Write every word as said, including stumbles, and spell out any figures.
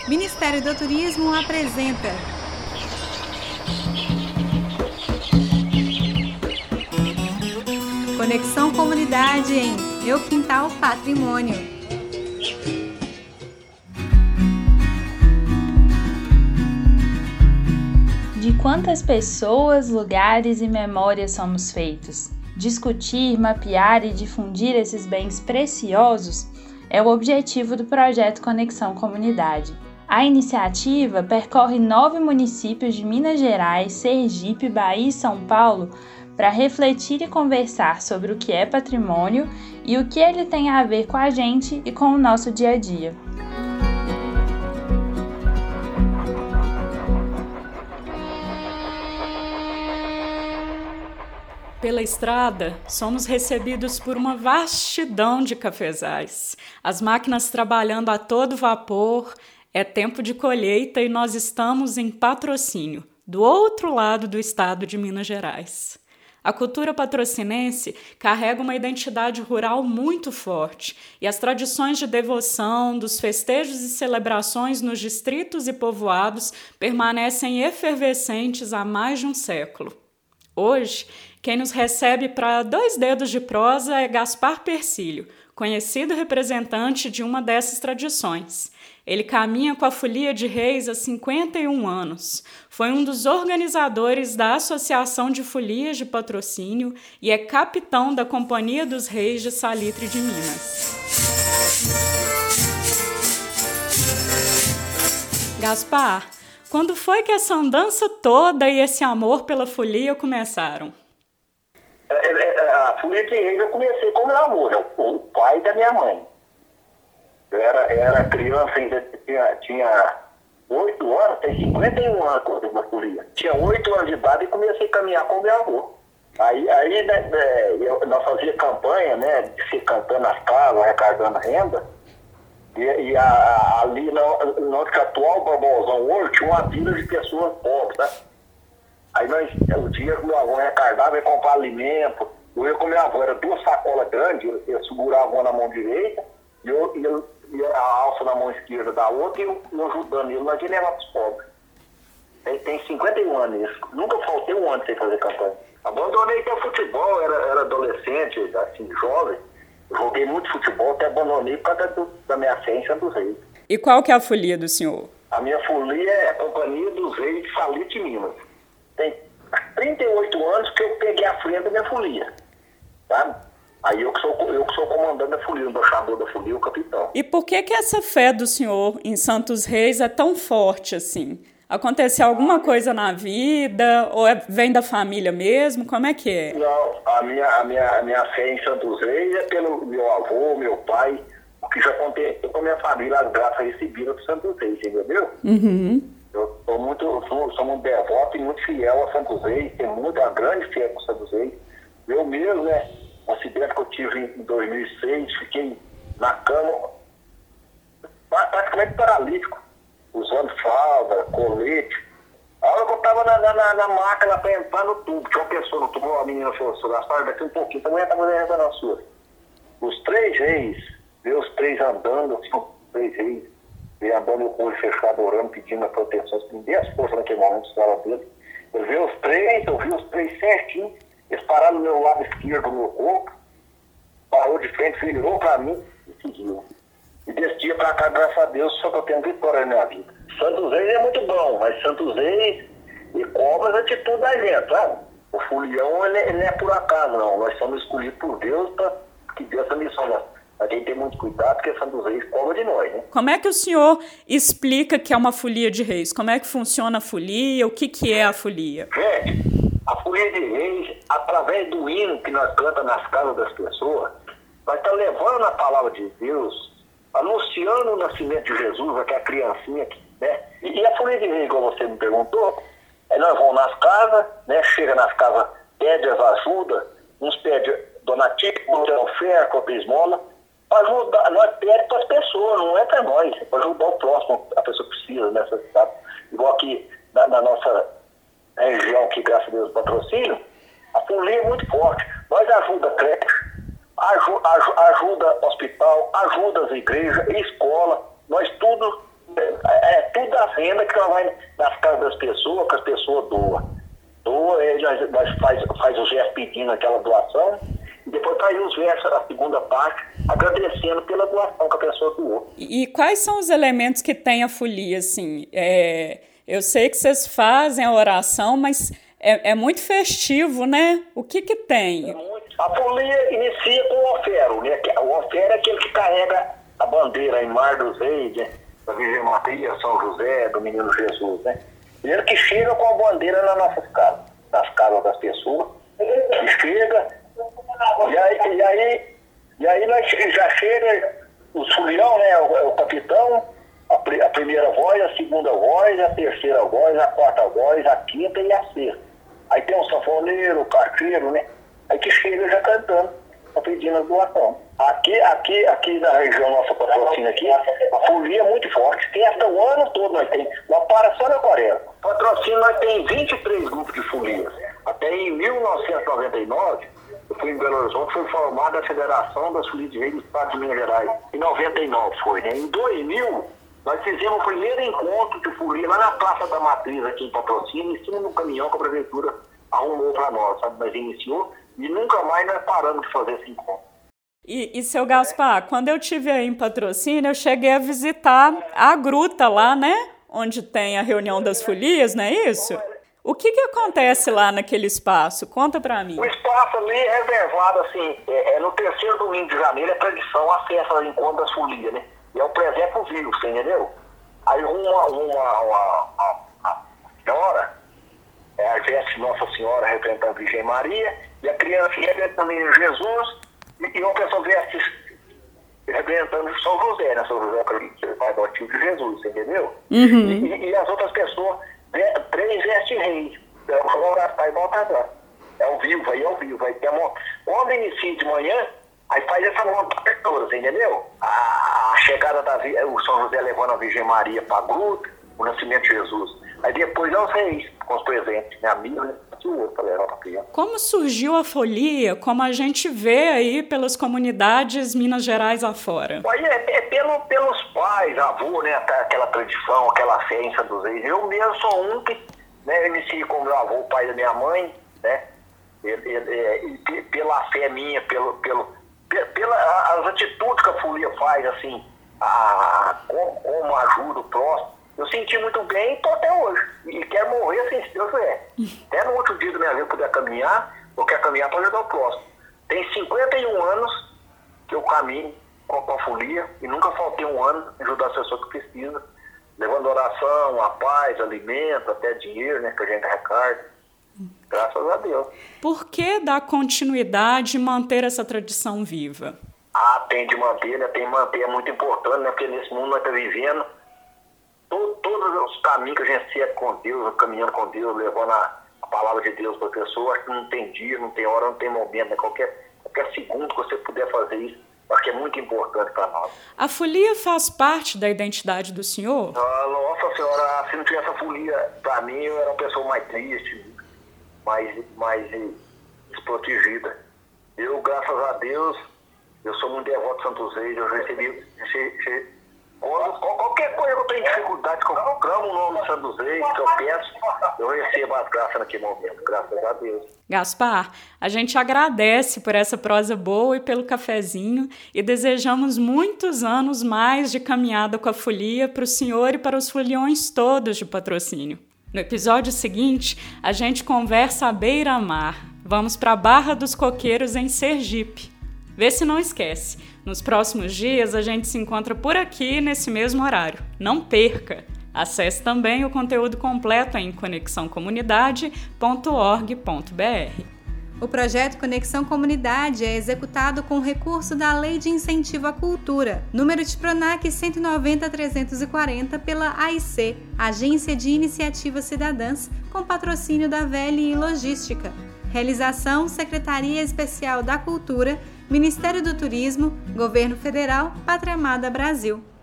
Ministério do Turismo apresenta Conexão Comunidade em Meu Quintal Patrimônio. De quantas pessoas, lugares e memórias somos feitos? Discutir, mapear e difundir esses bens preciosos é o objetivo do projeto Conexão Comunidade. A iniciativa percorre nove municípios de Minas Gerais, Sergipe, Bahia e São Paulo para refletir e conversar sobre o que é patrimônio e o que ele tem a ver com a gente e com o nosso dia a dia. Pela estrada, somos recebidos por uma vastidão de cafezais. As máquinas trabalhando a todo vapor, é tempo de colheita e nós estamos em Patrocínio, do outro lado do estado de Minas Gerais. A cultura patrocinense carrega uma identidade rural muito forte e as tradições de devoção, dos festejos e celebrações nos distritos e povoados permanecem efervescentes há mais de um século. Hoje, quem nos recebe para dois dedos de prosa é Gaspar Persílio, conhecido representante de uma dessas tradições. Ele caminha com a Folia de Reis há cinquenta e um anos. Foi um dos organizadores da Associação de Folias de Patrocínio e é capitão da Companhia dos Reis de Salitre de Minas. Gaspar, quando foi que essa andança toda e esse amor pela folia começaram? A Folia de Reis eu comecei com meu amor, o pai da minha mãe. Eu era, era criança, ainda tinha, tinha oito anos, tem cinquenta e um anos quando eu fui folia. Tinha oito anos de idade e comecei a caminhar com meu avô. Aí, aí né, eu, nós fazíamos campanha, né, de ser cantando nas casas, arrecadando renda. E, e a, a, ali no, no atual Barbosão hoje tinha uma vila de pessoas pobres, né? Aí nós, o dia que meu avô arrecadava, ia comprar alimento. Eu ia com meu avô, era duas sacolas grandes, eu, eu segurava uma na mão direita e eu, eu, eu, a alça na mão esquerda da outra e eu, eu ajudando ele, nós ia levar para os pobres. Ele tem cinquenta e um anos isso. Nunca faltei um ano sem fazer campanha. Abandonei até futebol, era, era adolescente, assim, jovem. Joguei muito futebol, até abandonei por causa do, da minha fé em Santos Reis. E qual que é a folia do senhor? A minha folia é a Companhia dos Reis de Salitre de Minas. Tem trinta e oito anos que eu peguei a frente da minha folia, sabe? Aí eu que sou, eu que sou o comandante da folia, o embaixador da folia, o capitão. E por que que essa fé do senhor em Santos Reis é tão forte assim? Aconteceu alguma coisa na vida? Ou é, vem da família mesmo? Como é que é? Não, a minha, a minha, a minha fé em Santos Reis é pelo meu avô, meu pai, o que já aconteceu com a minha família, as graças recebidas do Santos Reis, entendeu? Uhum. Eu sou muito, sou, sou muito devoto e muito fiel a Santos Reis, tenho muita grande fé com Santos Reis. Eu mesmo, né, um acidente que eu tive em dois mil e seis, fiquei na cama, praticamente paralítico, usando fralda, colete. A hora que eu estava na, na, na máquina para entrar no tubo, tinha uma pessoa no tubo, a menina falou, seu Gaspar, daqui um pouquinho, também estava dentro da sua. Os três reis, ver os três andando, assim, os três reis, e andando com o olho fechado, orando, pedindo a proteção, me dê as forças naquele momento, estava dele. Eu vi os três, eu vi os três certinho, eles pararam no meu lado esquerdo do meu corpo, parou de frente, virou para mim e seguiu. E desse dia para cá, graças a Deus, só que eu tenho vitória na minha vida. Santos Reis é muito bom, mas Santos Reis e cobra as atitudes da gente, sabe? O folião, ele, ele não é por acaso, não. Nós somos escolhidos por Deus para que dê essa missão, né? A gente tem muito cuidado, porque Santos Reis cobra de nós, né? Como é que o senhor explica que é uma folia de reis? Como é que funciona a folia? O que, que é a folia? Gente, a folia de reis, através do hino que nós cantamos nas casas das pessoas, nós estamos levando a palavra de Deus, anunciando o nascimento de Jesus, aquela criancinha aqui, né? E, e a folia de reis, como você me perguntou, é nós vamos nas casas, né? Chega nas casas, pede as ajudas, uns pedem donativo, outros oferta, outros esmola, para ajudar, nós pedimos para as pessoas, não é para nós, é para ajudar o próximo, a pessoa precisa nessa cidade. Igual aqui na, na nossa região, que graças a Deus patrocínio, a folia é muito forte. Nós ajuda a creche, Aju, aju, ajuda hospital, ajuda as igrejas, escola, nós tudo é, é tudo da renda que ela vai nas casas das pessoas, que as pessoas doam. Doa, ele faz, faz o gesto pedindo aquela doação, e depois faz os versos, a segunda parte, agradecendo pela doação que a pessoa doou. E, e quais são os elementos que tem a folia, assim? É, eu sei que vocês fazem a oração, mas é, é muito festivo, né? O que que tem? É muito. A folia inicia com o ofero, né? O ofero é aquele que carrega a bandeira em Mar dos Reis, né? Da Virgem Maria, São José, do Menino Jesus, né? Ele que chega com a bandeira nas nossas casas, nas casas das pessoas, que chega, e aí, e aí, e aí nós já chega o sulhão, né, o, o capitão, a, a primeira voz, a segunda voz, a terceira voz, a quarta voz, a quinta e a sexta. Aí tem o sanfoneiro, o carteiro, né, aí que chega já cantando, pedindo a doação. Aqui, aqui, aqui na região nossa patrocínio aqui, a folia é muito forte. Tem até o ano todo nós tem. Não para só na Quaresma. Patrocínio nós tem vinte e três grupos de folias. Até em mil novecentos e noventa e nove, eu fui em Belo Horizonte, foi formada a Federação das Folias de Reis do Estado de Minas Gerais. Em noventa e nove foi, né? Em dois mil, nós fizemos o primeiro encontro de folia lá na Praça da Matriz, aqui em Patrocínio, em cima do caminhão que a prefeitura arrumou para nós, sabe? Nós iniciou e nunca mais nós paramos de fazer esse encontro. E, e, seu Gaspar, quando eu estive aí em Patrocínio, eu cheguei a visitar a gruta lá, né? Onde tem a reunião das folias, não é isso? O que que acontece lá naquele espaço? Conta pra mim. O espaço ali é reservado, assim, é, é no terceiro domingo de janeiro, é tradição, a festa do encontro das folias, né? E é o presépio vivo, você entendeu? Aí uma, uma, uma, uma, uma senhora, é a veste Nossa Senhora representando a Virgem Maria, e a criança representando Jesus, e uma pessoa veste representando São José, né? São José é o pai adotivo de Jesus, você entendeu? Uhum. E, e as outras pessoas, três vestes reis. É o Gaspar e Baltazar. É ao vivo, aí é ao vivo. Aí tem uma... Quando inicia de manhã, aí faz essa montagem toda, você entendeu? A chegada da o São José levando a Virgem Maria para a gruta, o nascimento de Jesus. Aí depois é os reis, com os presentes, né? A Bíblia e o outro para levar para a criança. Como surgiu a folia, como a gente vê aí pelas comunidades Minas Gerais afora? Aí é, é pelo, pelos pais, avô, né? Aquela tradição, aquela ciência dos reis. Eu mesmo sou um que, né, eu iniciei com meu avô, o pai da minha mãe, né? E, e, e, pela fé minha, pelo, pelo, pela, as atitudes que a folia faz, assim, a, como, como ajuda o próximo. Eu senti muito bem e estou até hoje. E quero morrer assim, se Deus quiser. Até no outro dia da minha vida puder caminhar, eu quero caminhar para ajudar o próximo. Tem cinquenta e um anos que eu caminho com a folia e nunca faltei um ano ajudar as pessoas que precisam, levando oração, a paz, alimento, até dinheiro, né, que a gente arrecada. Graças a Deus. Por que dar continuidade e manter essa tradição viva? Ah, tem de manter, né? Tem de manter, é muito importante, né? Porque nesse mundo nós estamos vivendo, todo, todos os caminhos que a gente segue com Deus, caminhando com Deus, levando a, a palavra de Deus para a pessoa, acho que não tem dia, não tem hora, não tem momento, né? Qualquer, qualquer segundo que você puder fazer isso, acho que é muito importante para nós. A folia faz parte da identidade do senhor? Ah, nossa senhora, se não tivesse a folia, para mim, eu era uma pessoa mais triste, mais, mais desprotegida. Eu, graças a Deus, eu sou muito devoto de Santos Reis, eu recebi... recebi quando, qualquer coisa que eu tenho dificuldade, que eu clamo o nome de Santos Reis, que eu peço, eu recebo as graças naquele momento, graças a Deus. Gaspar, a gente agradece por essa prosa boa e pelo cafezinho e desejamos muitos anos mais de caminhada com a folia para o senhor e para os foliões todos de Patrocínio. No episódio seguinte, a gente conversa à beira-mar. Vamos para a Barra dos Coqueiros, em Sergipe. Vê se não esquece. Nos próximos dias, a gente se encontra por aqui nesse mesmo horário. Não perca! Acesse também o conteúdo completo em conexão comunidade ponto org ponto b r. O projeto Conexão Comunidade é executado com recurso da Lei de Incentivo à Cultura, número de PRONAC cento e noventa trezentos e quarenta, pela A I C, Agência de Iniciativas Cidadãs, com patrocínio da V L I Logística. Realização Secretaria Especial da Cultura, Ministério do Turismo, Governo Federal, Pátria Amada Brasil.